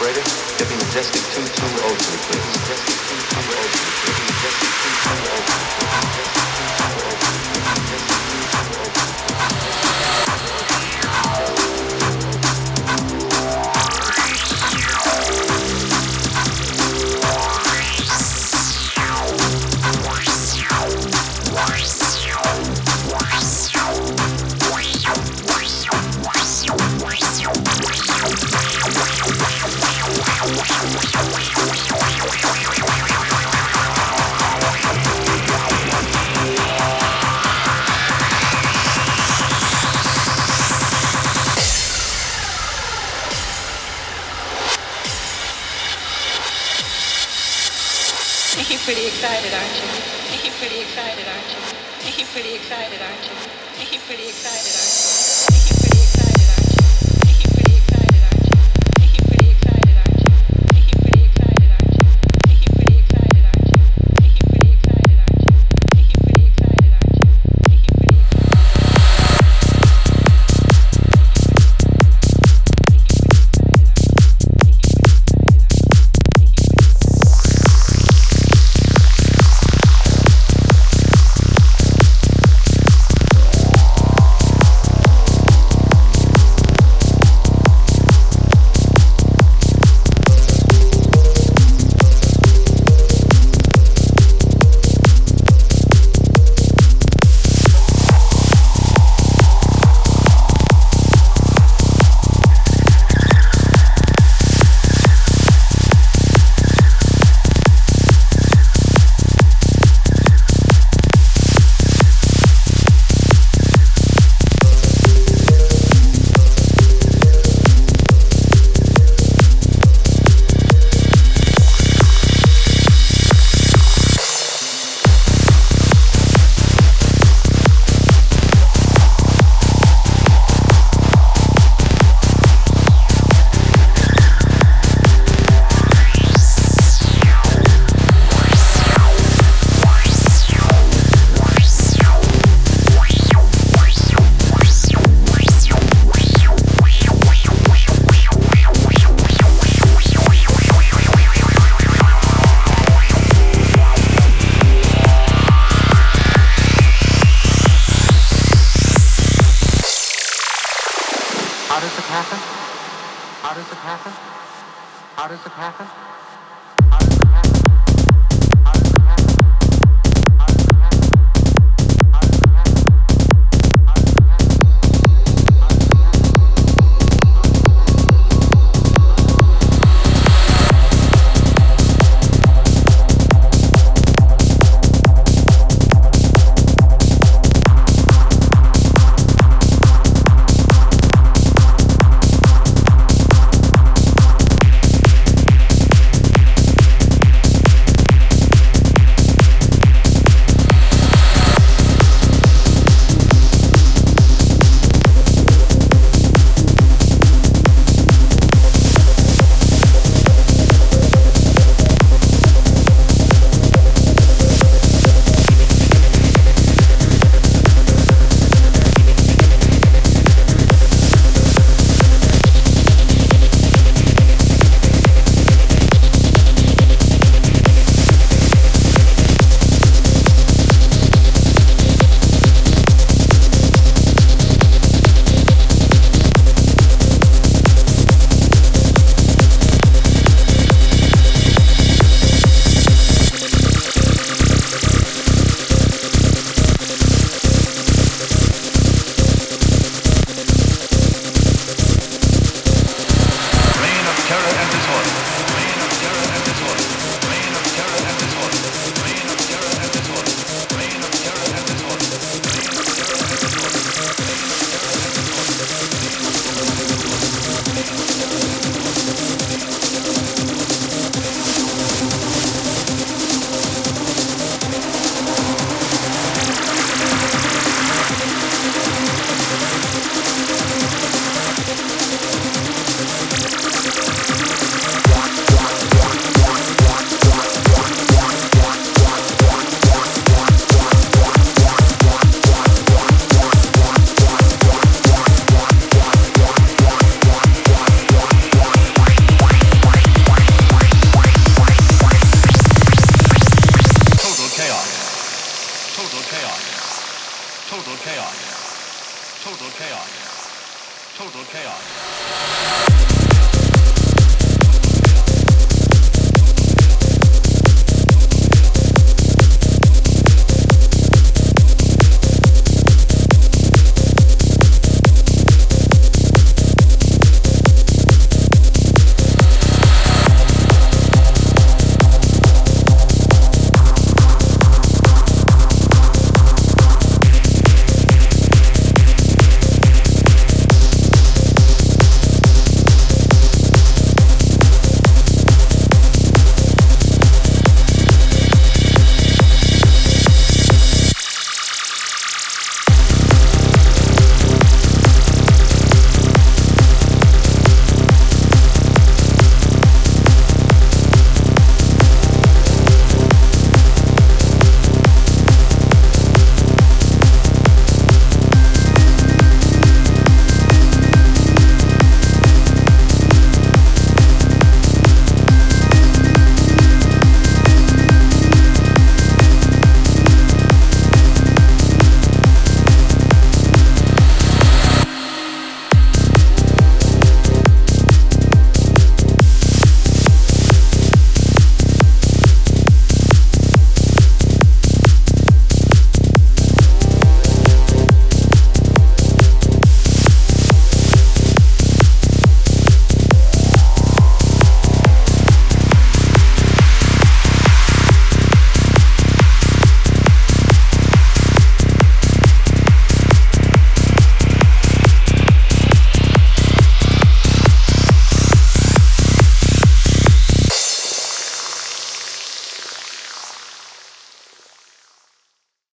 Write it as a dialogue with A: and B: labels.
A: Operator, get me Majestic 2202, please. Majestic 2202, please. Majestic
B: pretty excited, aren't you? Think you're pretty excited, aren't you? Think you're pretty excited, aren't you? Think you're pretty excited, aren't you? Think you're pretty excited, aren't you? Think you're pretty excited, aren't you? Think you're pretty excited, aren't you? Think you're pretty excited, aren't you? Think you're pretty excited, aren't you? Think you're pretty excited, aren't you? Think you're pretty excited, aren't you? Think you're pretty
C: Total chaos. Total chaos.